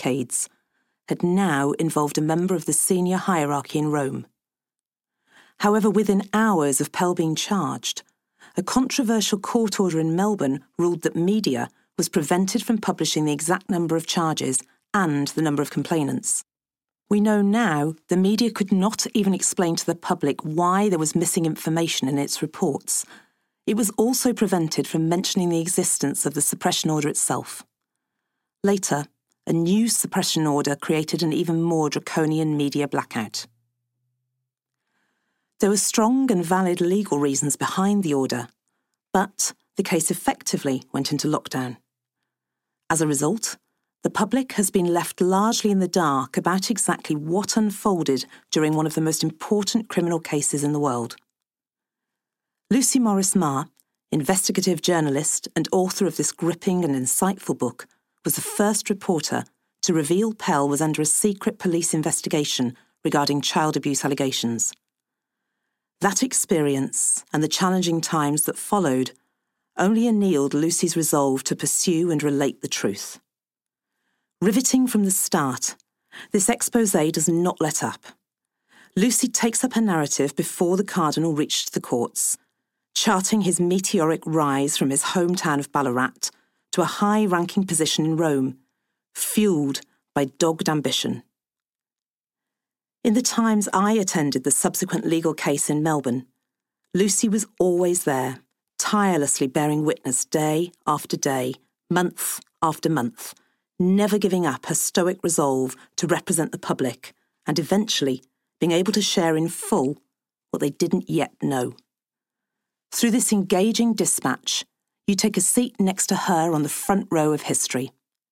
decades, had now involved a member of the senior hierarchy in Rome. However, within hours of Pell being charged, a controversial court order in Melbourne ruled that media was prevented from publishing the exact number of charges and the number of complainants. We know now the media could not even explain to the public why there was missing information in its reports. It was also prevented from mentioning the existence of the suppression order itself. Later, a new suppression order created an even more draconian media blackout. There were strong and valid legal reasons behind the order, but the case effectively went into lockdown. As a result, the public has been left largely in the dark about exactly what unfolded during one of the most important criminal cases in the world. Lucy Morris-Marr, investigative journalist and author of this gripping and insightful book, was the first reporter to reveal Pell was under a secret police investigation regarding child abuse allegations. That experience and the challenging times that followed only annealed Lucy's resolve to pursue and relate the truth. Riveting from the start, this exposé does not let up. Lucy takes up her narrative before the Cardinal reached the courts, charting his meteoric rise from his hometown of Ballarat to a high-ranking position in Rome, fueled by dogged ambition. In the times I attended the subsequent legal case in Melbourne, Lucy was always there, tirelessly bearing witness day after day, month after month, never giving up her stoic resolve to represent the public and eventually being able to share in full what they didn't yet know. Through this engaging dispatch, you take a seat next to her on the front row of history.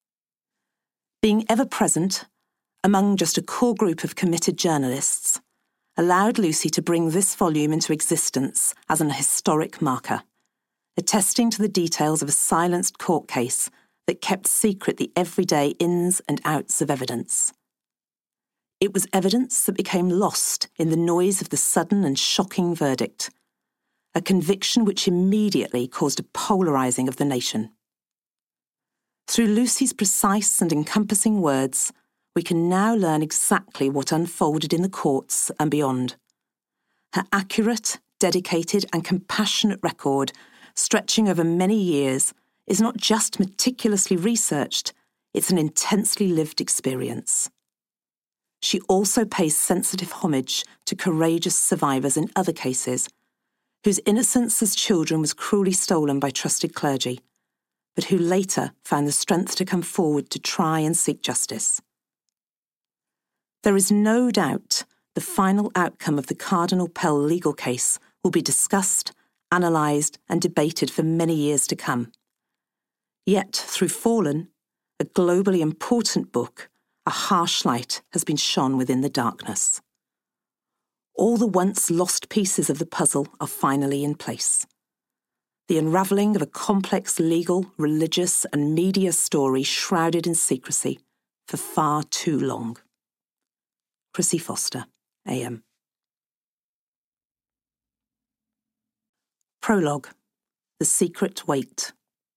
Being ever present among just a core group of committed journalists allowed Lucy to bring this volume into existence as an historic marker, attesting to the details of a silenced court case that kept secret the everyday ins and outs of evidence. It was evidence that became lost in the noise of the sudden and shocking verdict, a conviction which immediately caused a polarising of the nation. Through Lucy's precise and encompassing words, we can now learn exactly what unfolded in the courts and beyond. Her accurate, dedicated and compassionate record, stretching over many years, is not just meticulously researched, it's an intensely lived experience. She also pays sensitive homage to courageous survivors in other cases, whose innocence as children was cruelly stolen by trusted clergy, but who later found the strength to come forward to try and seek justice. There is no doubt the final outcome of the Cardinal Pell legal case will be discussed, analysed and debated for many years to come. Yet, through Fallen, a globally important book, a harsh light has been shone within the darkness. All the once lost pieces of the puzzle are finally in place. The unravelling of a complex legal, religious and media story shrouded in secrecy for far too long. Chrissy Foster, AM. Prologue. The Secret Wait.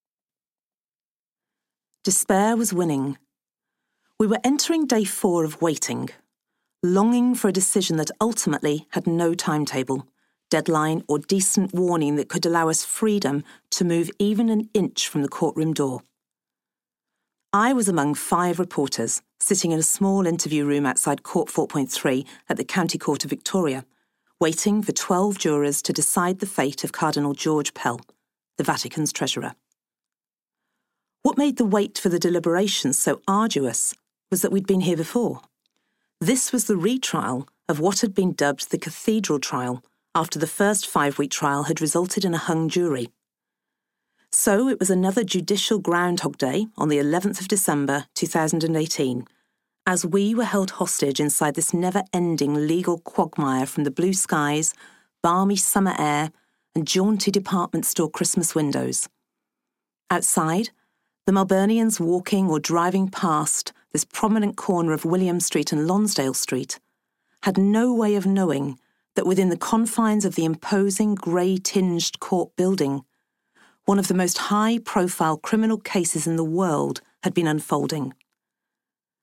Despair was winning. We were entering day 4 of waiting, longing for a decision that ultimately had no timetable, deadline or decent warning that could allow us freedom to move even an inch from the courtroom door. I was among 5 reporters sitting in a small interview room outside Court 4.3 at the County Court of Victoria, waiting for 12 jurors to decide the fate of Cardinal George Pell, the Vatican's treasurer. What made the wait for the deliberations so arduous was that we'd been here before. This was the retrial of what had been dubbed the Cathedral Trial after the first 5-week trial had resulted in a hung jury. So it was another judicial Groundhog Day on the 11th of December 2018, as we were held hostage inside this never-ending legal quagmire from the blue skies, balmy summer air and jaunty department store Christmas windows. Outside, the Melburnians walking or driving past this prominent corner of William Street and Lonsdale Street had no way of knowing that within the confines of the imposing grey-tinged court building, one of the most high-profile criminal cases in the world had been unfolding.